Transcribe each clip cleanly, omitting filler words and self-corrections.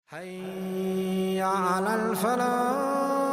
حي على الفلاح.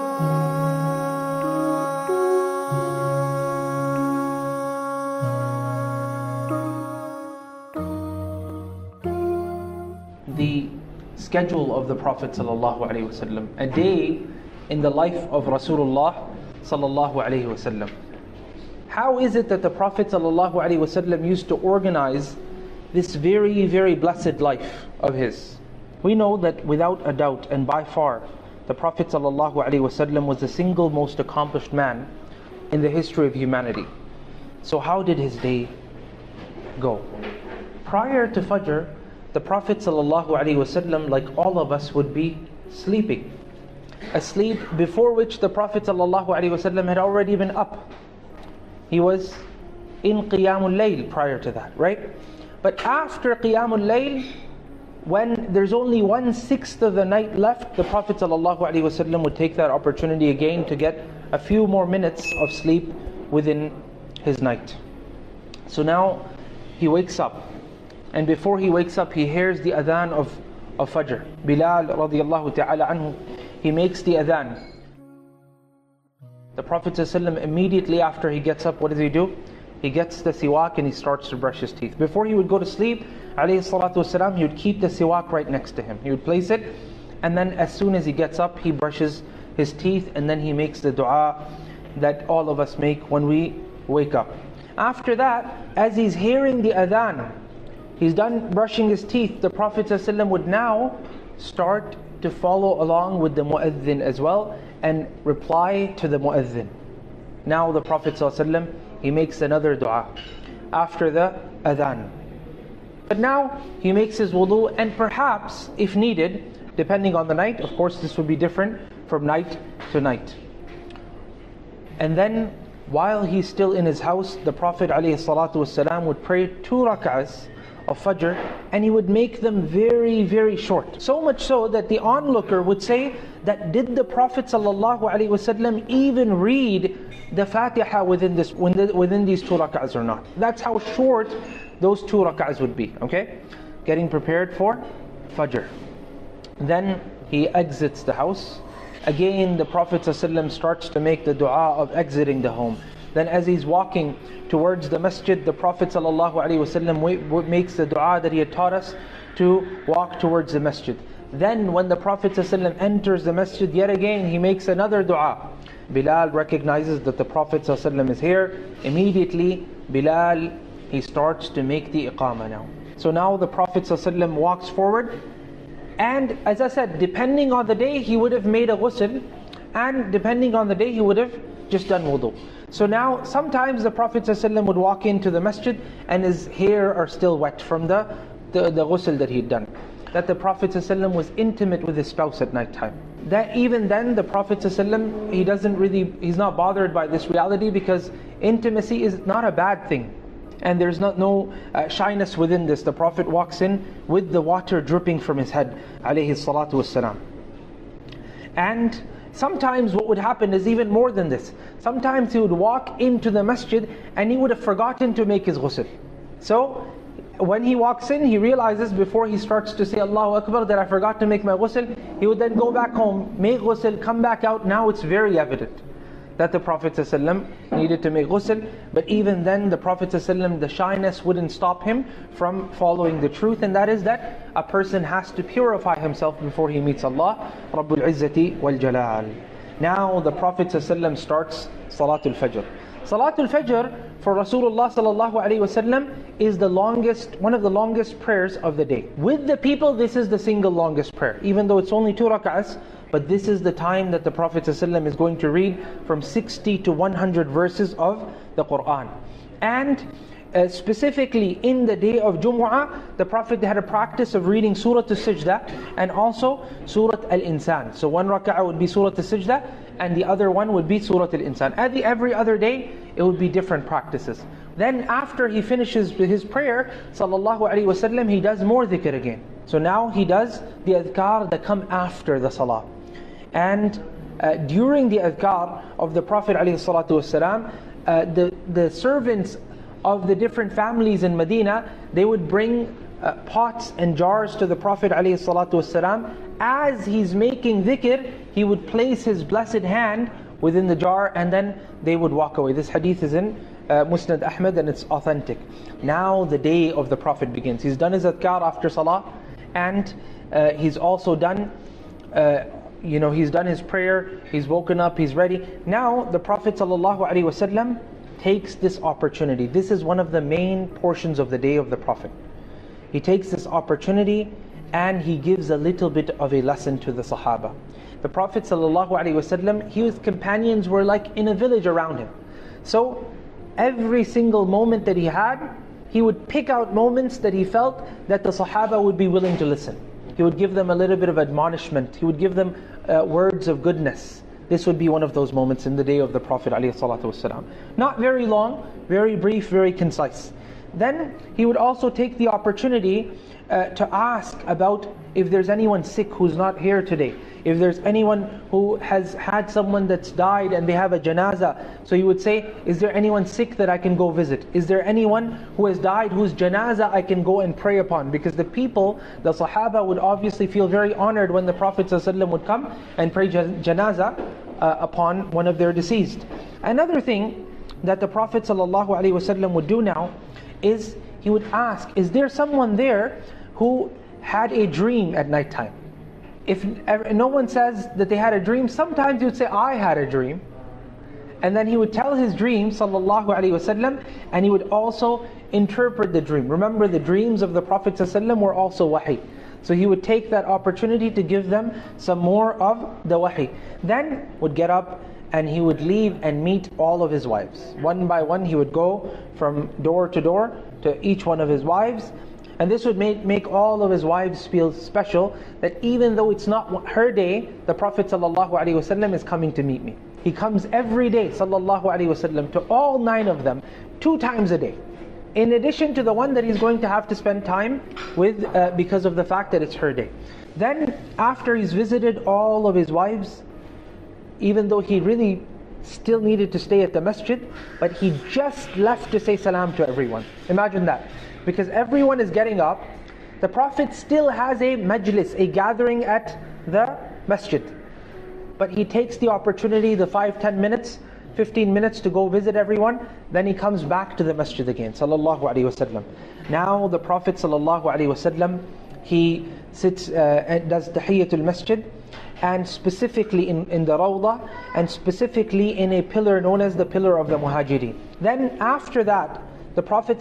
The schedule of the Prophet ﷺ, a day in the life of Rasulullah ﷺ. How is it that the Prophet ﷺ used to organize this very, very blessed life of his? We know that without a doubt and by far, the Prophet ﷺ was the single most accomplished man in the history of humanity. So how did his day go? Prior to Fajr, the Prophet ﷺ, like all of us, would be sleeping. A sleep before which the Prophet ﷺ had already been up. He was in Qiyamul Layl prior to that, right? But after Qiyamul Layl, when there's only 1/6 of the night left, the Prophet ﷺ would take that opportunity again to get a few more minutes of sleep within his night. So now he wakes up, and before he wakes up, he hears the adhan of Fajr. Bilal radiallahu ta'ala anhu, he makes the adhan. The Prophet ﷺ, immediately after he gets up, what does he do? He gets the siwak and he starts to brush his teeth. Before he would go to sleep, alayhi salatu wasalam, he would keep the siwak right next to him. He would place it, and then as soon as he gets up, he brushes his teeth, and then he makes the dua that all of us make when we wake up. After that, as he's hearing the adhan, he's done brushing his teeth, the Prophet ﷺ would now start to follow along with the mu'adhin as well and reply to the mu'adhin. Now the Prophet ﷺ, he makes another dua after the adhan. But now he makes his wudu, and perhaps if needed, depending on the night, of course this would be different from night to night. And then while he's still in his house, the Prophet ﷺ would pray 2 rak'ahs of Fajr, and he would make them very, very short. So much so that the onlooker would say that did the Prophet ﷺ even read the Fatiha within these 2 rak'ahs or not? That's how short those 2 rak'ahs would be. Okay? Getting prepared for Fajr. Then he exits the house. Again, the Prophet ﷺ starts to make the dua of exiting the home. Then as he's walking towards the masjid, the Prophet ﷺ makes the dua that he had taught us to walk towards the masjid. Then when the Prophet ﷺ enters the masjid, yet again he makes another dua. Bilal recognizes that the Prophet ﷺ is here. Immediately, Bilal, he starts to make the iqamah now. So now the Prophet ﷺ walks forward, and as I said, depending on the day, he would have made a ghusl, and depending on the day, he would have just done wudu. So now, sometimes the Prophet ﷺ would walk into the masjid and his hair are still wet from the ghusl that he'd done. That the Prophet ﷺ was intimate with his spouse at night time. That even then, the Prophet ﷺ, he's not bothered by this reality, because intimacy is not a bad thing. And there's no shyness within this. The Prophet walks in with the water dripping from his head, alayhi salatu wassalam. And sometimes what would happen is even more than this. Sometimes he would walk into the masjid and he would have forgotten to make his ghusl. So when he walks in, he realizes before he starts to say Allahu Akbar that I forgot to make my ghusl. He would then go back home, make ghusl, come back out. Now it's very evident that the Prophet ﷺ needed to make ghusl. But even then, the Prophet ﷺ, the shyness wouldn't stop him from following the truth, and that is that a person has to purify himself before he meets Allah Rabbul Izzati wal Jalal. Now the Prophet ﷺ starts Salatul Fajr. Salatul Fajr for Rasulullah ﷺ is one of the longest prayers of the day. With the people, this is the single longest prayer, even though it's only 2 rak'ahs. But this is the time that the Prophet ﷺ is going to read from 60 to 100 verses of the Qur'an. And specifically in the day of Jumu'ah, the Prophet had a practice of reading Surah Al-Sajdah and also Surah Al-Insan. So 1 rak'ah would be Surah Al-Sajdah, and the other one would be Surah Al-Insan. Every other day, it would be different practices. Then after he finishes his prayer, sallallahu alaihi wasallam, he does more dhikr again. So now he does the adhkar that come after the salah. And during the adhkar of the Prophet ﷺ, the servants of the different families in Medina, they would bring pots and jars to the Prophet ﷺ. As he's making dhikr, he would place his blessed hand within the jar and then they would walk away. This hadith is in Musnad Ahmad and it's authentic. Now the day of the Prophet begins. He's done his adhkar after salah and he's also done he's done his prayer, he's woken up, he's ready. Now the Prophet ﷺ takes this opportunity. This is one of the main portions of the day of the Prophet. He takes this opportunity and he gives a little bit of a lesson to the Sahaba. The Prophet ﷺ, his companions were like in a village around him. So every single moment that he had, he would pick out moments that he felt that the Sahaba would be willing to listen. He would give them a little bit of admonishment. He would give them words of goodness. This would be one of those moments in the day of the Prophet ﷺ. Not very long, very brief, very concise. Then he would also take the opportunity to ask about if there's anyone sick who's not here today. If there's anyone who has had someone that's died and they have a janazah, so he would say, is there anyone sick that I can go visit? Is there anyone who has died whose janazah I can go and pray upon? Because the people, the Sahaba would obviously feel very honored when the Prophet ﷺ would come and pray janazah upon one of their deceased. Another thing that the Prophet ﷺ would do now is he would ask, is there someone there who had a dream at night time? If no one says that they had a dream, sometimes he would say, I had a dream. And then he would tell his dream, ﷺ, and he would also interpret the dream. Remember, the dreams of the Prophet ﷺ were also wahi. So he would take that opportunity to give them some more of the wahi. Then would get up and he would leave and meet all of his wives. One by one he would go from door to each one of his wives. And this would make all of his wives feel special, that even though it's not her day, the Prophet ﷺ is coming to meet me. He comes every day ﷺ to all 9 of them, 2 times a day. In addition to the one that he's going to have to spend time with because of the fact that it's her day. Then after he's visited all of his wives, even though he really still needed to stay at the masjid, but he just left to say salam to everyone. Imagine that. Because everyone is getting up, the Prophet still has a majlis, a gathering at the masjid. But he takes the opportunity, the 5-10 minutes, 15 minutes to go visit everyone, then he comes back to the masjid again, sallallahu alaihi wasallam. Now the Prophet sallallahu alaihi wasallam, he sits and does tahiyyatul masjid, and specifically in the rawdah, and specifically in a pillar known as the pillar of the muhajirin. Then after that, the Prophet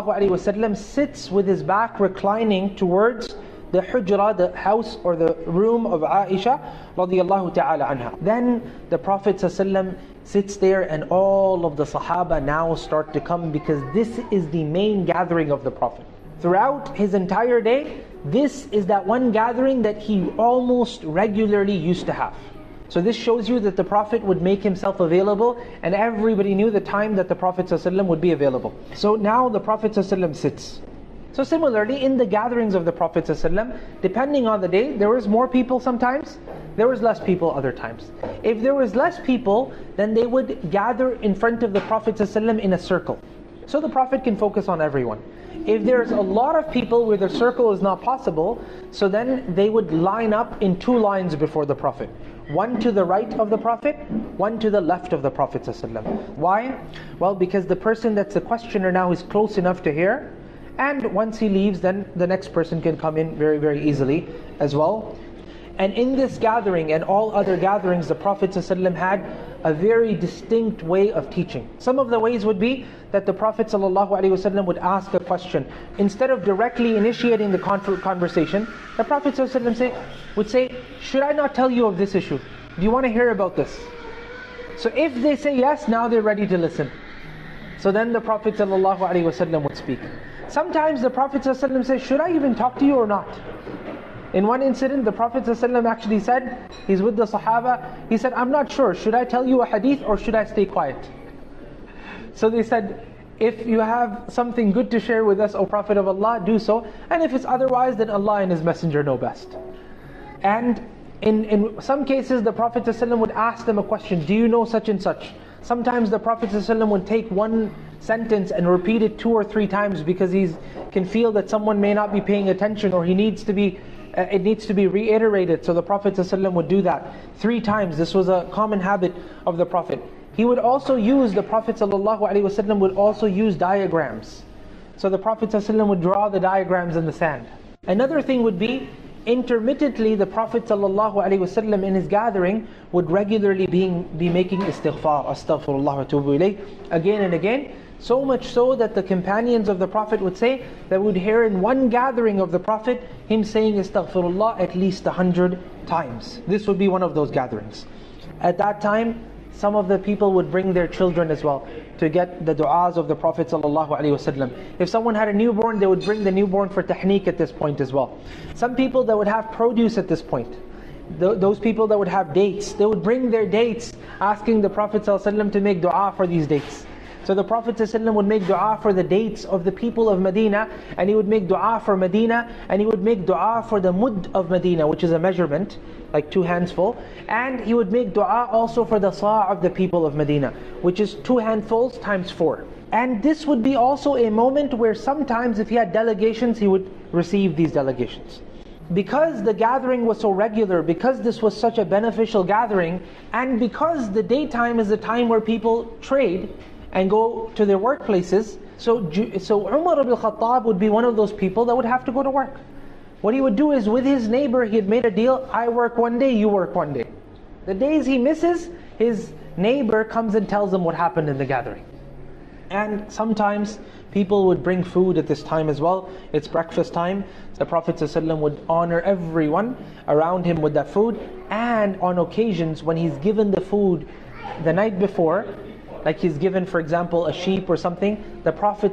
ﷺ sits with his back reclining towards the hujra, the house or the room of Aisha radiyallahu ta'ala anha. Then the Prophet ﷺ sits there and all of the Sahaba now start to come, because this is the main gathering of the Prophet. Throughout his entire day, this is that one gathering that he almost regularly used to have. So this shows you that the Prophet would make himself available, and everybody knew the time that the Prophet ﷺ would be available. So now the Prophet ﷺ sits. So similarly, in the gatherings of the Prophet ﷺ, depending on the day, there was more people sometimes, there was less people other times. If there was less people, then they would gather in front of the Prophet ﷺ in a circle. So the Prophet can focus on everyone. If there's a lot of people where the circle is not possible, so then they would line up in 2 lines before the Prophet. One to the right of the Prophet, one to the left of the Prophet ﷺ. Why? Well, because the person that's the questioner now is close enough to hear, and once he leaves, then the next person can come in very, very easily as well. And in this gathering and all other gatherings, the Prophet ﷺ had a very distinct way of teaching. Some of the ways would be that the Prophet ﷺ would ask a question. Instead of directly initiating the conversation, the Prophet ﷺ would say, should I not tell you of this issue? Do you want to hear about this? So if they say yes, now they're ready to listen. So then the Prophet ﷺ would speak. Sometimes the Prophet ﷺ says, should I even talk to you or not? In one incident, the Prophet ﷺ actually said, he's with the Sahaba, he said, I'm not sure, should I tell you a hadith or should I stay quiet? So they said, if you have something good to share with us, O Prophet of Allah, do so. And if it's otherwise, then Allah and His Messenger know best. And in some cases, the Prophet ﷺ would ask them a question, do you know such and such? Sometimes the Prophet ﷺ would take one sentence and repeat it 2 or 3 times because he can feel that someone may not be paying attention, or it needs to be reiterated. So the Prophet ﷺ would do that 3 times. This was a common habit of the Prophet. The Prophet ﷺ would also use diagrams. So the Prophet ﷺ would draw the diagrams in the sand. Another thing would be, intermittently the Prophet ﷺ in his gathering would regularly be making istighfar, astaghfirullah wa atubu ilayh, again and again. So much so that the companions of the Prophet would say that we would hear in one gathering of the Prophet him saying astaghfirullah at least 100 times. This would be one of those gatherings. At that time, some of the people would bring their children as well to get the du'as of the Prophet ﷺ. If someone had a newborn, they would bring the newborn for tahniq at this point as well. Some people that would have produce at this point, those people that would have dates, they would bring their dates asking the Prophet ﷺ to make du'a for these dates. So the Prophet ﷺ would make du'a for the dates of the people of Medina, and he would make du'a for Medina, and he would make du'a for the mud of Medina, which is a measurement, like 2 hands full. And he would make du'a also for the sa' of the people of Medina, which is 2 handfuls times 4. And this would be also a moment where sometimes if he had delegations, he would receive these delegations. Because the gathering was so regular, because this was such a beneficial gathering, and because the daytime is the time where people trade and go to their workplaces, so Umar ibn Khattab would be one of those people that would have to go to work. What he would do is, with his neighbor, he had made a deal, I work one day, you work one day. The days he misses, his neighbor comes and tells him what happened in the gathering. And sometimes people would bring food at this time as well. It's breakfast time. The Prophet ﷺ would honor everyone around him with that food. And on occasions when he's given the food the night before, like he's given, for example, a sheep or something, the Prophet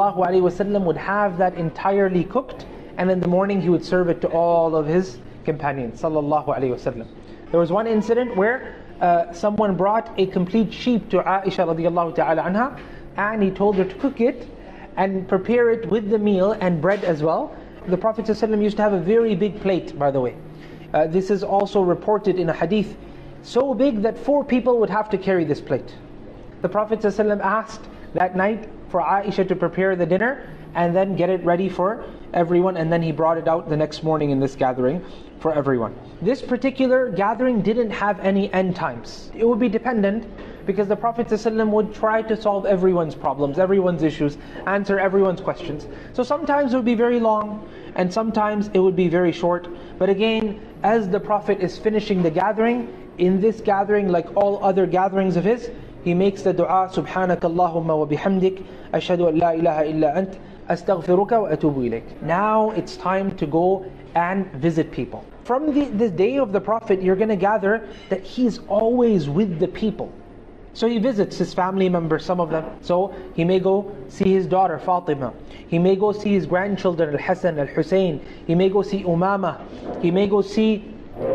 ﷺ would have that entirely cooked, and in the morning he would serve it to all of his companions ﷺ. There was one incident where someone brought a complete sheep to Aisha radiallahu ta'ala anha, and he told her to cook it and prepare it with the meal and bread as well. The Prophet ﷺ used to have a very big plate, by the way. This is also reported in a hadith, so big that 4 people would have to carry this plate. The Prophet ﷺ asked that night for Aisha to prepare the dinner and then get it ready for everyone, and then he brought it out the next morning in this gathering for everyone. This particular gathering didn't have any end times. It would be dependent, because the Prophet ﷺ would try to solve everyone's problems, everyone's issues, answer everyone's questions. So sometimes it would be very long, and sometimes it would be very short. But again, as the Prophet is finishing the gathering, in this gathering, like all other gatherings of his, he makes the dua, Subhanaka Allahumma wa bihamdik, ashhadu an la ilaha illa ant, astaghfiruka wa atubu ilayk. Now it's time to go and visit people. From the day of the Prophet, you're going to gather that he's always with the people. So he visits his family members, some of them. So he may go see his daughter Fatima. He may go see his grandchildren Al-Hasan, Al-Husayn. He may go see Umama. He may go see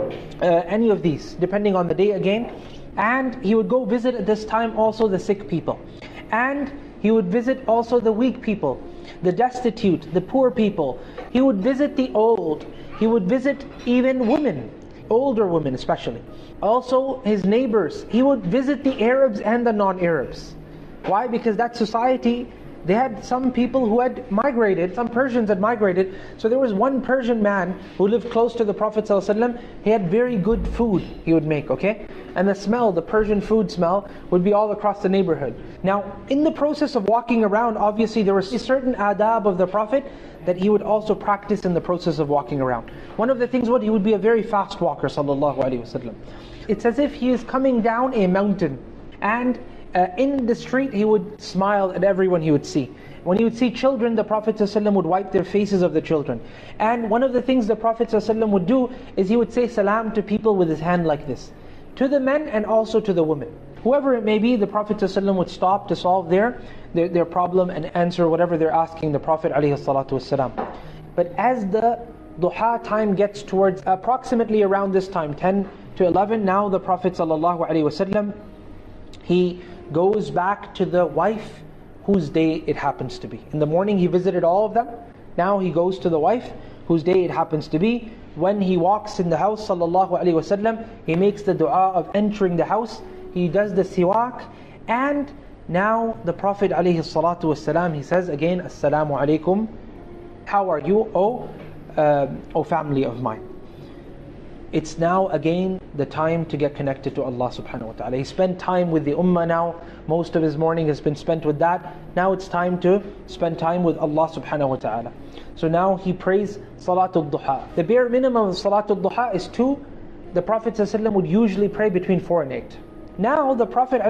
any of these, depending on the day again. And he would go visit at this time also the sick people. And he would visit also the weak people, the destitute, the poor people. He would visit the old. He would visit even women, older women especially. Also his neighbors. He would visit the Arabs and the non-Arabs. Why? Because that society, they had some people who had migrated, some Persians had migrated. So there was one Persian man who lived close to the Prophet ﷺ. He had very good food he would make, okay? And the smell, the Persian food smell, would be all across the neighborhood. Now, in the process of walking around, obviously there was a certain adab of the Prophet that he would also practice in the process of walking around. One of the things he would be a very fast walker, sallallahu alaihi wasallam. It's as if he is coming down a mountain, and in the street he would smile at everyone he would see. When he would see children, the Prophet ﷺ would wipe their faces of the children. And one of the things the Prophet ﷺ would do is he would say salam to people with his hand like this, to the men and also to the women. Whoever it may be, the Prophet ﷺ would stop to solve their problem and answer whatever they're asking the Prophet ﷺ. But as the duha time gets towards approximately around this time, 10 to 11, now the Prophet ﷺ, he goes back to the wife whose day it happens to be. In the morning he visited all of them. Now he goes to the wife whose day it happens to be. When he walks in the house, sallallahu alaihi wasallam, he makes the dua of entering the house. He does the siwak, And now the Prophet ﷺ, he says again, Assalamu alaikum, how are you, O family of mine? It's now again the time to get connected to Allah subhanahu wa ta'ala. He spent time with the ummah now. Most of his morning has been spent with that. Now it's time to spend time with Allah subhanahu wa ta'ala. So now he prays Salatul Duha. The bare minimum of Salatul Duha is 2. The Prophet ﷺ would usually pray between 4 and 8. Now the Prophet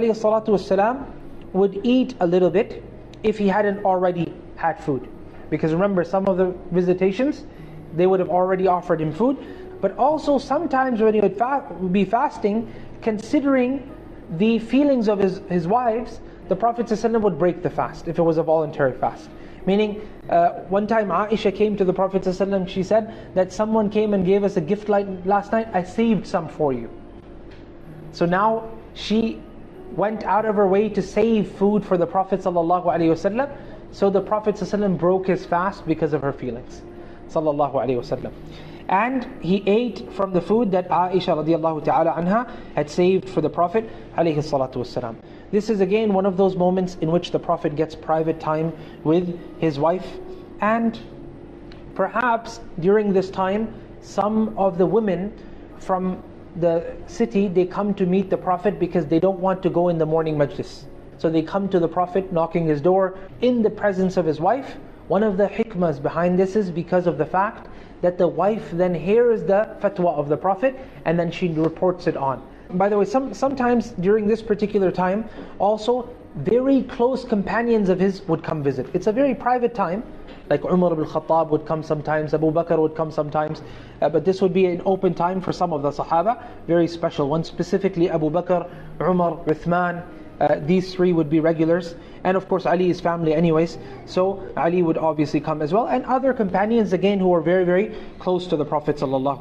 ﷺ would eat a little bit if he hadn't already had food. Because remember, some of the visitations, they would have already offered him food. But also sometimes when he would be fasting, considering the feelings of his wives, the Prophet ﷺ would break the fast if it was a voluntary fast. Meaning, one time Aisha came to the Prophet ﷺ, she said that someone came and gave us a gift last night, I saved some for you. So now she went out of her way to save food for the Prophet ﷺ. So the Prophet ﷺ broke his fast because of her feelings. Sallallahu Alaihi Wasallam. And he ate from the food that Aisha radiallahu ta'ala anha had saved for the Prophet alayhi salatu wasalam. This is again one of those moments in which the Prophet gets private time with his wife. And perhaps during this time, some of the women from the city, they come to meet the Prophet because they don't want to go in the morning majlis. So they come to the Prophet knocking his door in the presence of his wife. One of the hikmahs behind this is because of the fact that the wife then hears the fatwa of the Prophet and then she reports it on. By the way, sometimes during this particular time, also very close companions of his would come visit. It's a very private time, like Umar ibn Khattab would come sometimes, Abu Bakr would come sometimes, but this would be an open time for some of the Sahaba, very special ones, specifically Abu Bakr, Umar, Uthman. These 3 would be regulars, and of course Ali is family anyways, so Ali would obviously come as well, and other companions again who were very, very close to the Prophet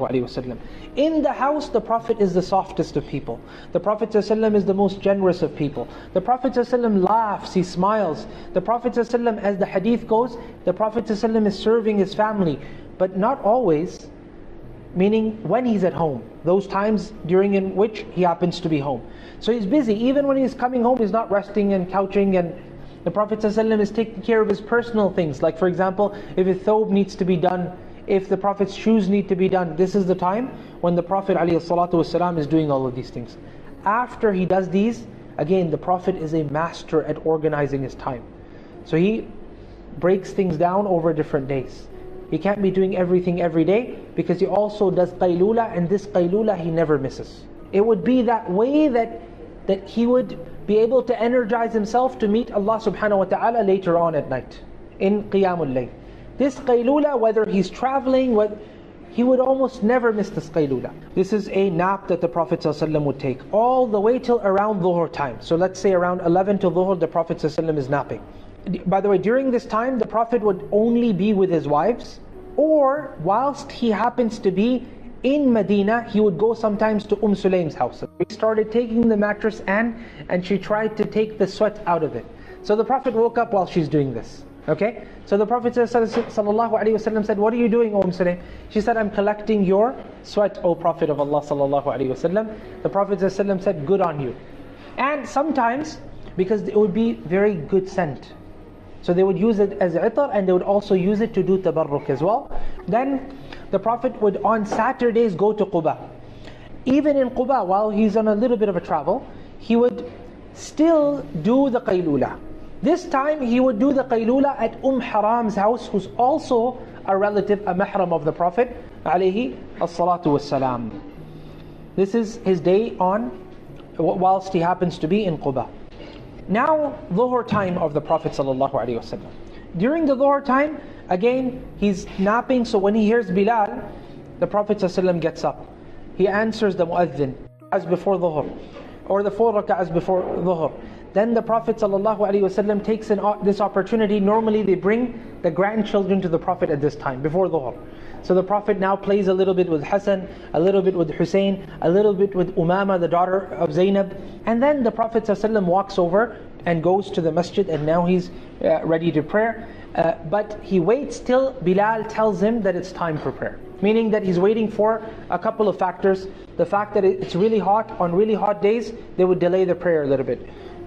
ﷺ. In the house, the Prophet is the softest of people. The Prophet ﷺ is the most generous of people. The Prophet ﷺ laughs, he smiles. The Prophet ﷺ, as the hadith goes, the Prophet ﷺ is serving his family, but not always. Meaning when he's at home, those times during in which he happens to be home. So he's busy. Even when he's coming home, he's not resting and couching, and the Prophet ﷺ is taking care of his personal things. Like for example, if his thobe needs to be done, if the Prophet's shoes need to be done, this is the time when the Prophet ﷺ is doing all of these things. After he does these, again the Prophet is a master at organizing his time. So he breaks things down over different days. He can't be doing everything every day because he also does qaylula, and this qaylula he never misses. It would be that way that he would be able to energize himself to meet Allah subhanahu wa ta'ala later on at night in Qiyamul Layl. This qaylula, whether he's traveling, he would almost never miss this qaylula. This is a nap that the Prophet ﷺ would take all the way till around dhuhr time. So let's say around 11 till dhuhr the Prophet ﷺ is napping. By the way, during this time the Prophet would only be with his wives, or whilst he happens to be in Medina, he would go sometimes to Sulaym's house. He started taking the mattress and she tried to take the sweat out of it. So the Prophet woke up while she's doing this. Okay? So the Prophet ﷺ said, what are you doing, Sulaym? She said, I'm collecting your sweat, O Prophet of Allah ﷺ. The Prophet ﷺ said, good on you. And sometimes, because it would be very good scent, so they would use it as itar, and they would also use it to do tabarruk as well. Then the Prophet would on Saturdays go to Quba. Even in Quba, while he's on a little bit of a travel, he would still do the qaylula. This time he would do the qaylula at Haram's house, who's also a relative, a mahram of the Prophet alayhi as-salatu was-salam. This is his day on, whilst he happens to be in Quba. Now, dhuhr time of the Prophet ﷺ. During the dhuhr time, again, he's napping, so when he hears Bilal, the Prophet ﷺ gets up. He answers the mu'adhin as before dhuhr, or the 4 rak'ahs before dhuhr. Then the Prophet ﷺ takes this opportunity. Normally they bring the grandchildren to the Prophet at this time, before dhuhr. So the Prophet now plays a little bit with Hassan, a little bit with Hussein, a little bit with Umama, the daughter of Zainab. And then the Prophet ﷺ walks over and goes to the masjid, and now he's ready to pray. But he waits till Bilal tells him that it's time for prayer. Meaning that he's waiting for a couple of factors. The fact that it's really hot, on really hot days, they would delay the prayer a little bit.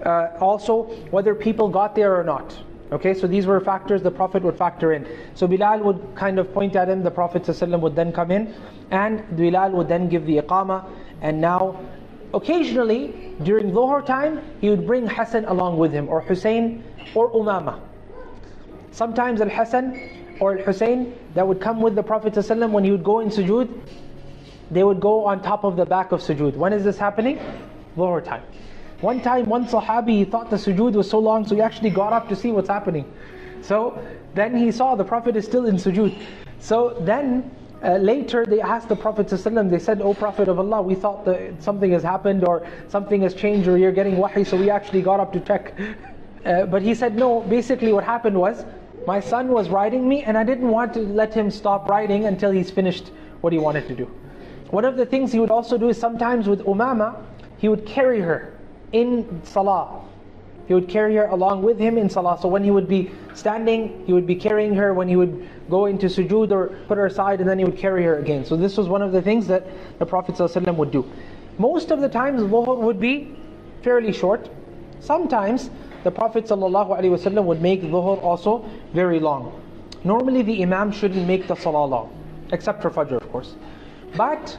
Also, whether people got there or not. Okay, so these were factors the Prophet would factor in. So Bilal would kind of point at him, the Prophet ﷺ would then come in, and Bilal would then give the iqamah. And now, occasionally, during Dhuhr time, he would bring Hassan along with him, or Hussein, or Umama. Sometimes Al-Hassan or Al-Hussein, that would come with the Prophet ﷺ when he would go in sujood, they would go on top of the back of sujood. When is this happening? Dhuhr time. One time, one Sahabi, he thought the sujood was so long, so he actually got up to see what's happening. So then he saw the Prophet is still in sujood. So then later they asked the Prophet ﷺ, they said, "O Prophet of Allah, we thought that something has happened or something has changed or you're getting wahi, so we actually got up to check." But he said, "No, basically what happened was, my son was riding me and I didn't want to let him stop riding until he's finished what he wanted to do." One of the things he would also do is sometimes with Umama, he would carry her in salah. He would carry her along with him in salah. So when he would be standing, he would be carrying her. When he would go into sujood or put her aside, and then he would carry her again. So this was one of the things that the Prophet ﷺ would do. Most of the times Dhuhr would be fairly short. Sometimes the Prophet ﷺ would make Dhuhr also very long. Normally the Imam shouldn't make the salah long, except for Fajr of course. But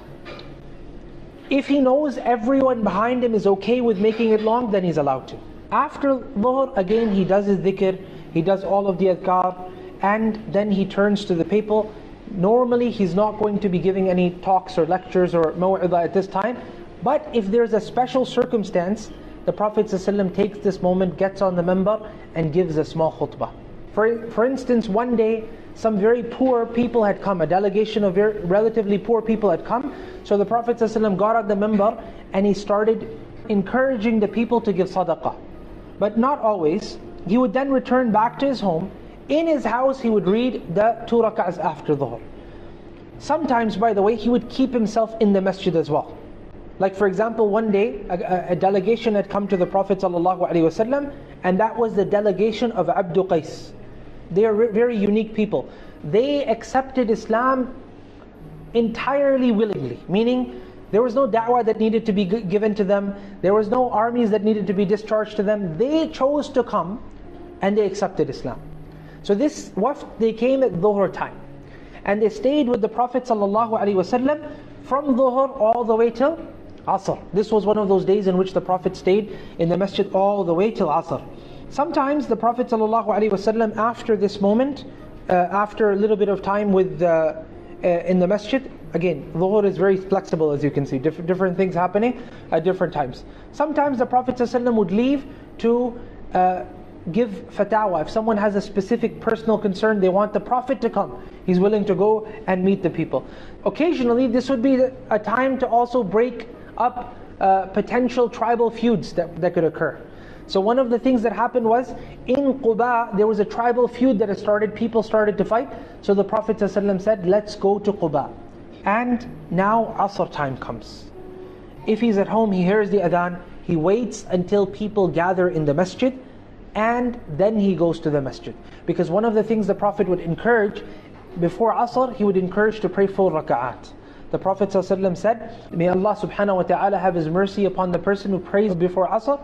if he knows everyone behind him is okay with making it long, then he's allowed to. After Dhuhr, again he does his dhikr, he does all of the adhkar, and then he turns to the people. Normally he's not going to be giving any talks or lectures or maw'idah at this time, but if there's a special circumstance, the Prophet ﷺ takes this moment, gets on the minbar and gives a small khutbah. For instance, one day some very poor people had come, a delegation of very relatively poor people had come. So the Prophet ﷺ got on the minbar and he started encouraging the people to give sadaqah. But not always. He would then return back to his home. In his house he would read the 2 rak'ahs after Dhuhr. Sometimes, by the way, he would keep himself in the masjid as well. Like for example, one day a delegation had come to the Prophet ﷺ, and that was the delegation of Abdu Qais. They are very unique people. They accepted Islam entirely willingly, meaning there was no da'wah that needed to be given to them, there was no armies that needed to be discharged to them. They chose to come and they accepted Islam. So this wafd, they came at Dhuhr time and they stayed with the Prophet ﷺ from Dhuhr all the way till Asr. This was one of those days in which the Prophet stayed in the masjid all the way till Asr. Sometimes the Prophet ﷺ, after this moment, after a little bit of time with in the masjid, again, Dhuhr is very flexible, as you can see, different things happening at different times. Sometimes the Prophet ﷺ would leave to give fatwa. If someone has a specific personal concern, they want the Prophet to come, he's willing to go and meet the people. Occasionally this would be a time to also break up potential tribal feuds that could occur. So one of the things that happened was, in Quba, there was a tribal feud that had started, people started to fight. So the Prophet ﷺ said, let's go to Quba. And now Asr time comes. If he's at home, he hears the adhan, he waits until people gather in the masjid, and then he goes to the masjid. Because one of the things the Prophet would encourage, before Asr, he would encourage to pray 4 raka'at. The Prophet ﷺ said, may Allah subhanahu wa ta'ala have His mercy upon the person who prays before Asr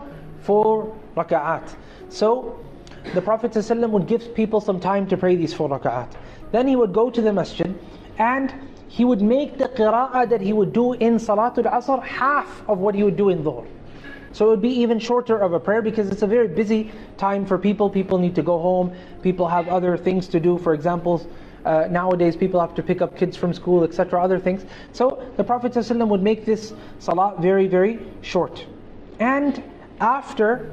4 raka'at. So the Prophet ﷺ would give people some time to pray these 4 raka'at. Then he would go to the masjid and he would make the qira'ah that he would do in Salatul Asr half of what he would do in Dhuhr. So it would be even shorter of a prayer, because it's a very busy time for people. People need to go home, people have other things to do. For example, nowadays people have to pick up kids from school, etc., other things. So the Prophet ﷺ would make this salah very, very short. And after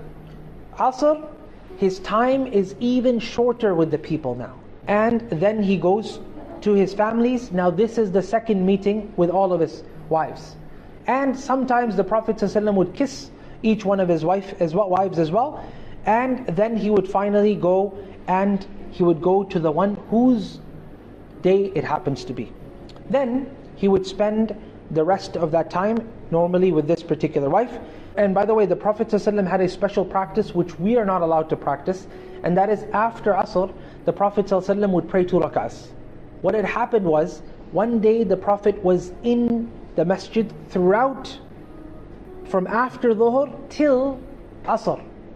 Asr, his time is even shorter with the people now. And then he goes to his families. Now this is the second meeting with all of his wives. And sometimes the Prophet ﷺ would kiss each one of his wives as well. And then he would finally go and he would go to the one whose day it happens to be. Then he would spend the rest of that time normally with this particular wife. And by the way, the Prophet ﷺ had a special practice which we are not allowed to practice, and that is after Asr, the Prophet ﷺ would pray 2 rak'ahs. What had happened was, one day the Prophet was in the masjid throughout, from after Dhuhr till Asr.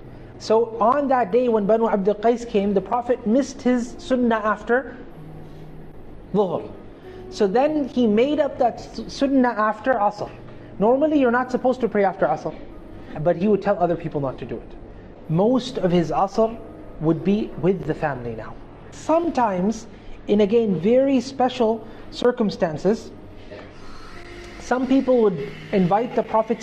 So on that day when Banu Abd al-Qais came, the Prophet missed his sunnah after Dhuhr. So then he made up that sunnah after Asr. Normally you're not supposed to pray after Asr, but he would tell other people not to do it. Most of his Asr would be with the family now. Sometimes, in again very special circumstances, some people would invite the Prophet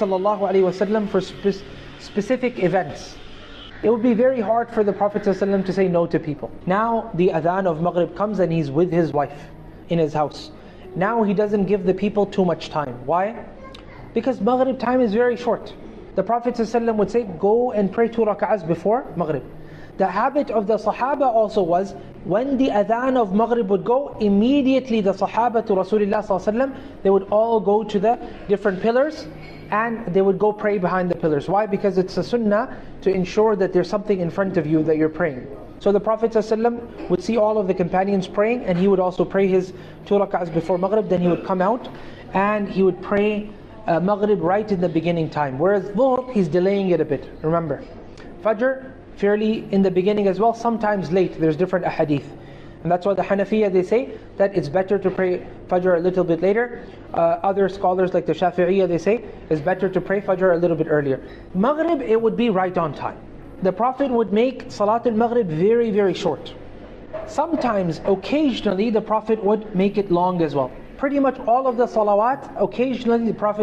ﷺ for specific events. It would be very hard for the Prophet ﷺ to say no to people. Now the adhan of Maghrib comes and he's with his wife in his house. Now he doesn't give the people too much time. Why? Because Maghrib time is very short. The Prophet ﷺ would say, go and pray 2 rak'ahs before Maghrib. The habit of the Sahaba also was, when the adhan of Maghrib would go, immediately the Sahaba to Rasulullah ﷺ, they would all go to the different pillars and they would go pray behind the pillars. Why? Because it's a sunnah to ensure that there's something in front of you that you're praying. So the Prophet ﷺ would see all of the companions praying, and he would also pray his 2 rak'ahs before Maghrib. Then he would come out and he would pray Maghrib right in the beginning time. Whereas Dhuhr, he's delaying it a bit. Remember, Fajr, fairly in the beginning as well, sometimes late. There's different ahadith. And that's why the Hanafiya, they say that it's better to pray Fajr a little bit later. Other scholars like the Shafi'iyya, they say it's better to pray Fajr a little bit earlier. Maghrib, it would be right on time. The Prophet would make Salat al-Maghrib very, very short. Sometimes, occasionally, the Prophet would make it long as well. Pretty much all of the salawat, occasionally the Prophet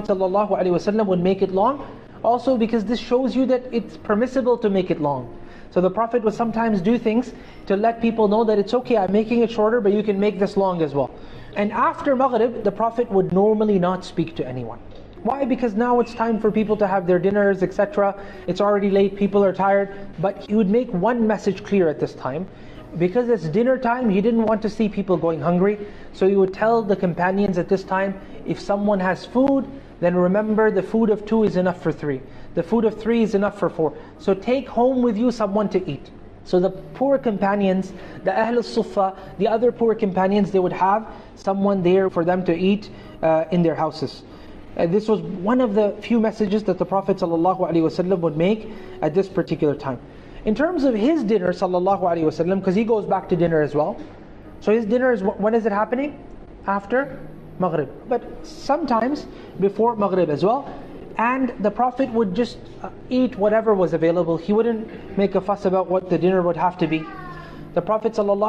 ﷺ would make it long. Also because this shows you that it's permissible to make it long. So the Prophet would sometimes do things to let people know that it's okay, I'm making it shorter, but you can make this long as well. And after Maghrib, the Prophet would normally not speak to anyone. Why? Because now it's time for people to have their dinners, etc. It's already late, people are tired. But he would make one message clear at this time. Because it's dinner time, he didn't want to see people going hungry. So he would tell the companions at this time, if someone has food, then remember the food of 2 is enough for 3. The food of 3 is enough for 4. So take home with you someone to eat. So the poor companions, the Ahl al-Suffah, the other poor companions, they would have someone there for them to eat in their houses. This was one of the few messages that the Prophet ﷺ would make at this particular time. In terms of his dinner ﷺ, because he goes back to dinner as well. So his dinner is, when is it happening? After Maghrib. But sometimes before Maghrib as well. And the Prophet would just eat whatever was available. He wouldn't make a fuss about what the dinner would have to be. The Prophet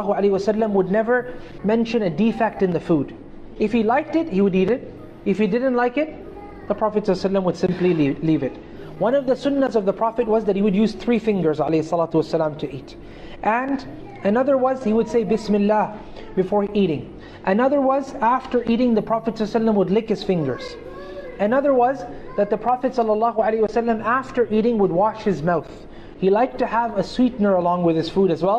ﷺ would never mention a defect in the food. If he liked it, he would eat it. If he didn't like it, the Prophet ﷺ would simply leave it. One of the sunnahs of the Prophet was that he would use 3 fingers ﷺ to eat. And another was he would say Bismillah before eating. Another was after eating the Prophet ﷺ would lick his fingers. Another was that the Prophet ﷺ after eating would wash his mouth. He liked to have a sweetener along with his food as well,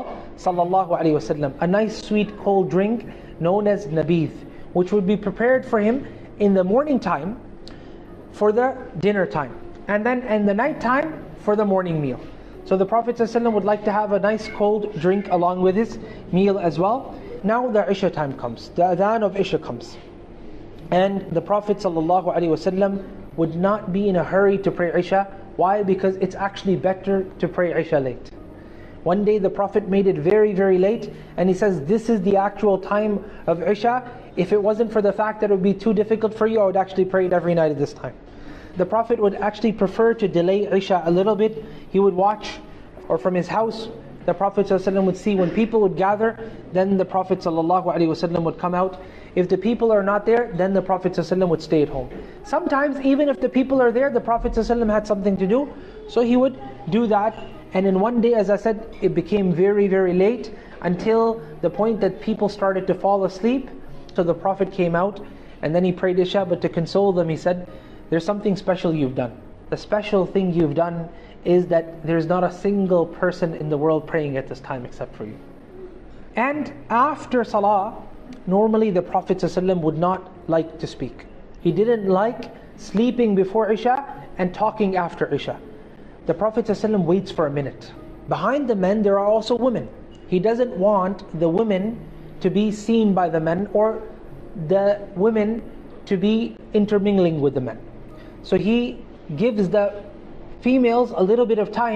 ﷺ. A nice sweet cold drink known as nabidh, which would be prepared for him in the morning time for the dinner time. And then in the night time for the morning meal. So the Prophet ﷺ would like to have a nice cold drink along with his meal as well. Now the Isha time comes, the adhan of Isha comes. And the Prophet ﷺ would not be in a hurry to pray Isha. Why? Because it's actually better to pray Isha late. One day the Prophet made it very, very late, and he says, this is the actual time of Isha. If it wasn't for the fact that it would be too difficult for you, I would actually pray it every night at this time. The Prophet would actually prefer to delay Isha a little bit. He would watch, or from his house, the Prophet ﷺ would see when people would gather, then the Prophet ﷺ would come out. If the people are not there, then the Prophet ﷺ would stay at home. Sometimes even if the people are there, the Prophet ﷺ had something to do, so he would do that. And in one day, as I said, it became very, very late, until the point that people started to fall asleep. So the Prophet came out, and then he prayed Isha, but to console them he said, there's something special you've done. The special thing you've done is that there's not a single person in the world praying at this time except for you. And after Salah, normally the Prophet ﷺ would not like to speak. He didn't like sleeping before Isha and talking after Isha. The Prophet ﷺ waits for a minute. Behind the men there are also women. He doesn't want the women to be seen by the men, or the women to be intermingling with the men. So he gives the females a little bit of time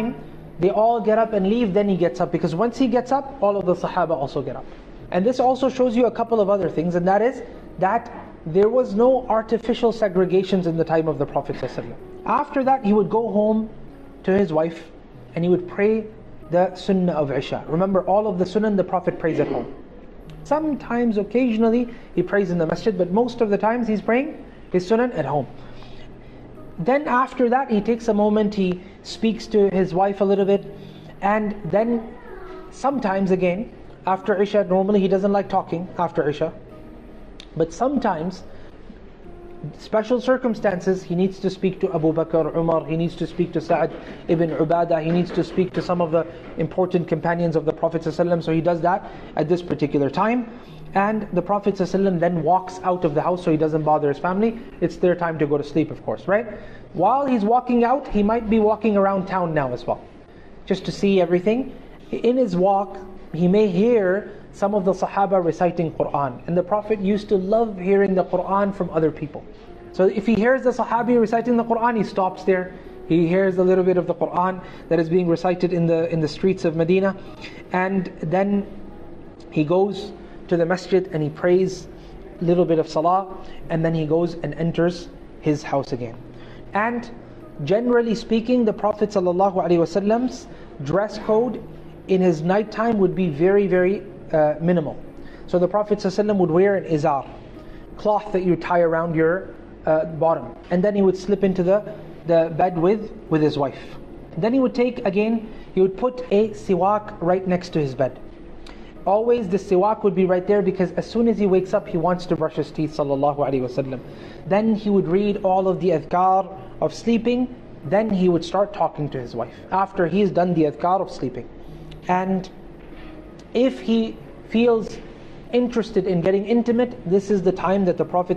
they all get up and leave, then he gets up. Because once he gets up, all of the Sahaba also get up. And this also shows you a couple of other things, and that is that there was no artificial segregations in the time of the Prophet ﷺ. After that, he would go home to his wife and he would pray the Sunnah of Isha. Remember, all of the Sunnah the Prophet prays at home. Sometimes, occasionally, he prays in the masjid, but most of the times he's praying his Sunnah at home. Then after that, he takes a moment, he speaks to his wife a little bit, and then sometimes again, after Isha, normally he doesn't like talking after Isha, but sometimes, special circumstances, he needs to speak to Abu Bakr, Umar, he needs to speak to Sa'ad ibn Ubadah, he needs to speak to some of the important companions of the Prophet ﷺ, so he does that at this particular time. And the Prophet ﷺ then walks out of the house so he doesn't bother his family. It's their time to go to sleep, of course, right? While he's walking out, he might be walking around town now as well, just to see everything. In his walk, he may hear some of the Sahaba reciting Qur'an. And the Prophet used to love hearing the Qur'an from other people. So if he hears the Sahabi reciting the Qur'an, he stops there. He hears a little bit of the Qur'an that is being recited in the streets of Medina. And then he goes to the masjid and he prays a little bit of salah, and then he goes and enters his house again. And generally speaking, the Prophet ﷺ's dress code in his nighttime would be very, very minimal. So the Prophet ﷺ would wear an izar, cloth that you tie around your bottom, and then he would slip into the bed with his wife. Then he would he would put a siwak right next to his bed. Always the siwak would be right there, because as soon as he wakes up, he wants to brush his teeth, sallallahu alaihi wasallam. Then he would read all of the adhkar of sleeping. Then he would start talking to his wife after he's done the adhkar of sleeping. And if he feels interested in getting intimate, this is the time that the Prophet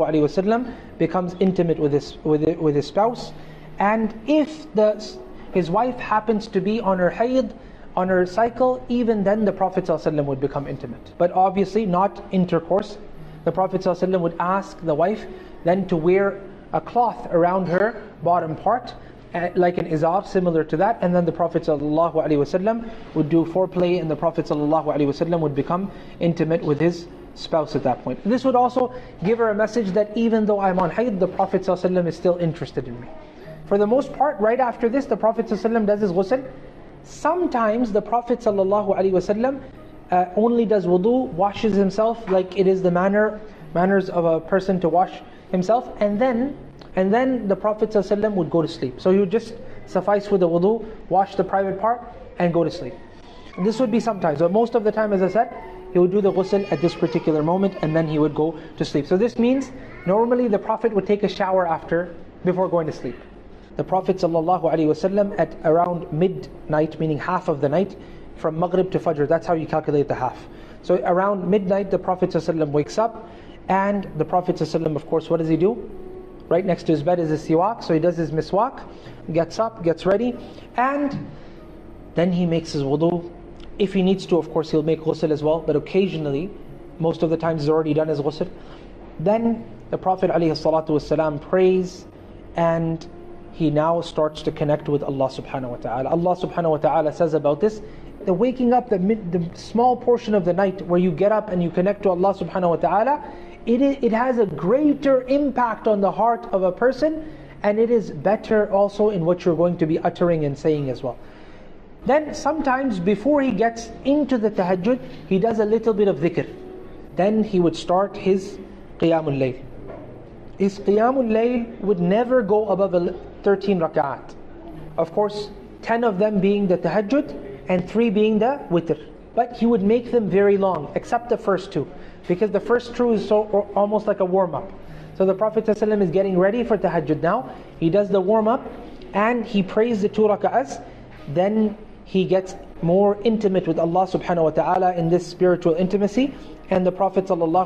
ﷺ becomes intimate with his spouse. And if his wife happens to be on her hayd, on her cycle, even then the Prophet ﷺ would become intimate. But obviously not intercourse. The Prophet ﷺ would ask the wife then to wear a cloth around her bottom part, like an izar, similar to that, and then the Prophet ﷺ would do foreplay, and the Prophet ﷺ would become intimate with his spouse at that point. This would also give her a message that even though I'm on hayd, the Prophet ﷺ is still interested in me. For the most part, right after this, the Prophet ﷺ does his ghusl. Sometimes the Prophet ﷺ only does wudu, washes himself like it is the manners of a person to wash himself, and then the Prophet ﷺ would go to sleep. So he would just suffice with the wudu, wash the private part, and go to sleep. And this would be sometimes, but most of the time, as I said, he would do the ghusl at this particular moment, and then he would go to sleep. So this means, normally the Prophet would take a shower before going to sleep. The Prophet ﷺ at around midnight, meaning half of the night, from Maghrib to Fajr, that's how you calculate the half. So around midnight, the Prophet ﷺ wakes up, and the Prophet ﷺ, of course, what does he do? Right next to his bed is a siwak, so he does his miswak, gets up, gets ready, and then he makes his wudu. If he needs to, of course, he'll make ghusl as well, but occasionally, most of the times he's already done his ghusl. Then the Prophet ﷺ prays, and he now starts to connect with Allah subhanahu wa ta'ala. Allah subhanahu wa ta'ala says about this, the waking up, the small portion of the night where you get up and you connect to Allah subhanahu wa ta'ala, it has a greater impact on the heart of a person, and it is better also in what you're going to be uttering and saying as well. Then sometimes before he gets into the tahajjud, he does a little bit of dhikr. Then he would start his qiyamul layl. His qiyamul layl would never go above 13 rak'at. Of course, 10 of them being the tahajjud and 3 being the witr. But he would make them very long, except the first 2, because the first 2 is almost like a warm-up. So the Prophet ﷺ is getting ready for tahajjud now. He does the warm-up and he prays the 2 rak'ahs. Then he gets more intimate with Allah subhanahu wa ta'ala in this spiritual intimacy. And the Prophet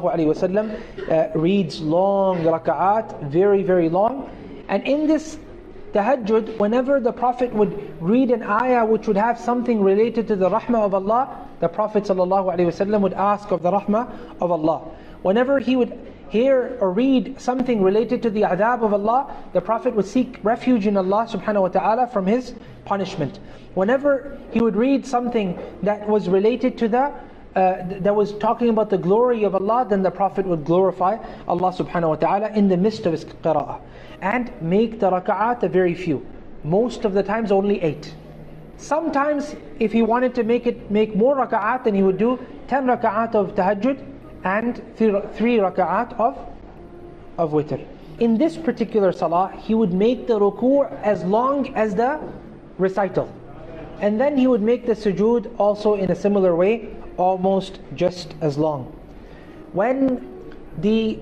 ﷺ reads long rak'at, very, very long. And in this tahajjud, whenever the Prophet would read an ayah which would have something related to the rahmah of Allah, the Prophet ﷺ would ask of the rahmah of Allah. Whenever he would hear or read something related to the adhab of Allah, the Prophet would seek refuge in Allah subhanahu wa ta'ala from his punishment. Whenever he would read something that was related to that was talking about the glory of Allah, then the Prophet would glorify Allah subhanahu wa ta'ala in the midst of his qira'ah. And make the raka'at a very few. Most of the times only 8. Sometimes if he wanted to make more raka'at, then he would do 10 raka'at of tahajjud and 3 raka'at of witr. In this particular salah, he would make the ruku' as long as the recital. And then he would make the sujood also in a similar way, almost just as long. When the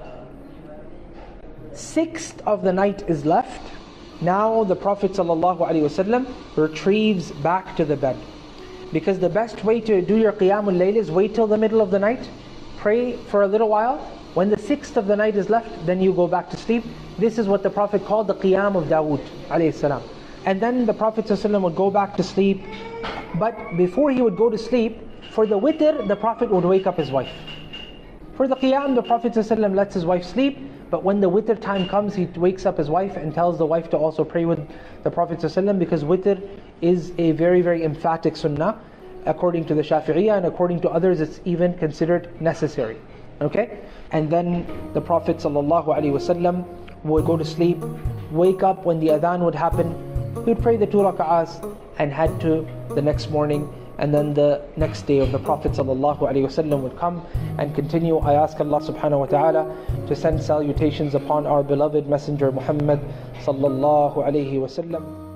6th of the night is left, now the Prophet ﷺ retrieves back to the bed. Because the best way to do your Qiyamul Layl is wait till the middle of the night, pray for a little while. When the 6th of the night is left, then you go back to sleep. This is what the Prophet called the Qiyam of Dawood ﷺ. And then the Prophet ﷺ would go back to sleep. But before he would go to sleep, for the witr, the Prophet would wake up his wife. For the Qiyam, the Prophet ﷺ lets his wife sleep. But when the witr time comes, he wakes up his wife and tells the wife to also pray with the Prophet ﷺ, because witr is a very, very emphatic sunnah. According to the Shafi'iyah and according to others, it's even considered necessary. Okay? And then the Prophet ﷺ would go to sleep, wake up when the adhan would happen. He would pray the 2 rak'ahs and head to the next morning. And then the next day of the Prophet ﷺ would come and continue. I ask Allah subhanahu wa ta'ala to send salutations upon our beloved Messenger Muhammad sallallahu alayhi wa sallam.